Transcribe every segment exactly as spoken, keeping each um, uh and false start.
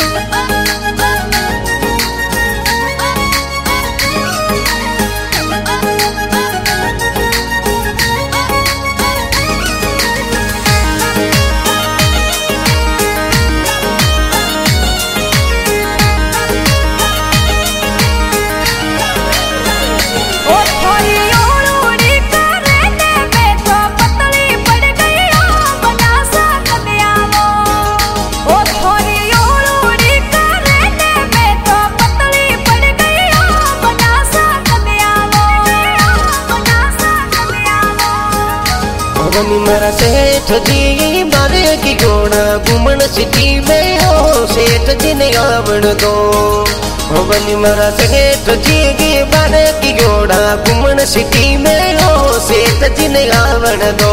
बनी मेरा सेठ जी मारे की घोड़ा घूमन सिटी में हो सेठ जी ने आवण दो। हो बनी मेरा सेठ जी की मारे की घोड़ा घूमन सिटी में हो सेठ जी ने आवण दो।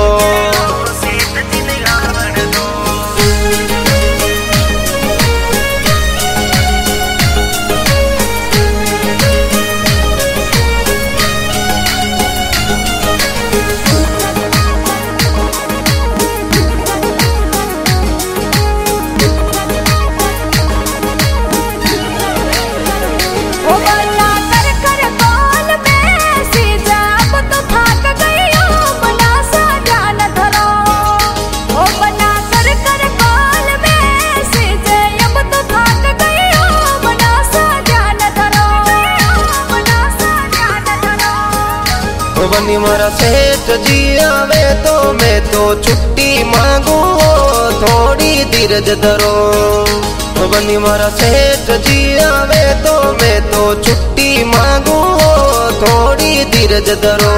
बनी मारा सेठ जी आवे तो मैं तो छुट्टी मांगू थोड़ी धीरज धरो। बनी मारा सेठ जी आवे तो मैं तो छुट्टी मांगू थोड़ी धीरज धरो।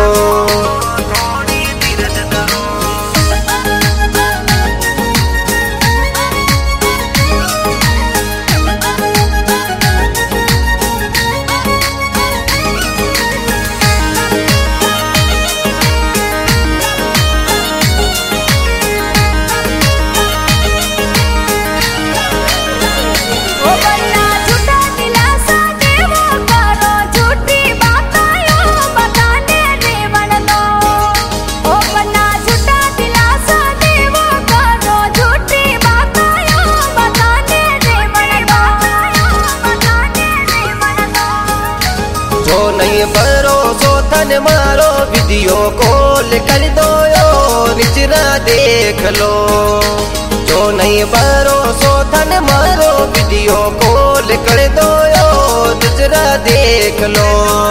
जो नहीं भरोसो थन मारो वीडियो कॉल कर दो यो निचरा देख लो। जो नहीं भरोसो थन मारो वीडियो कॉल कर दो यो निचरा देख लो।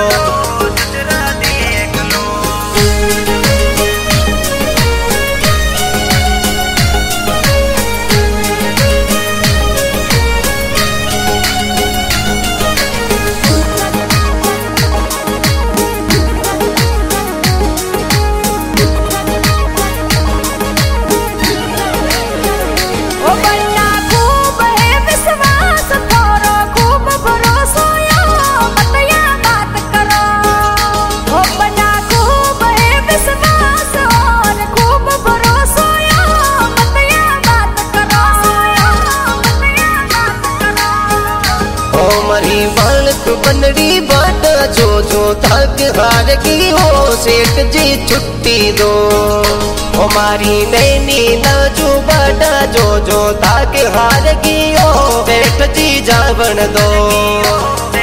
हमारी बालक बनड़ी बाट जो जो थक हार की हो सेठ जी छुट्टी दो। हमारी नैनी नाजू बाटा जो जो थक हार की हो सेठ जी जावन दो।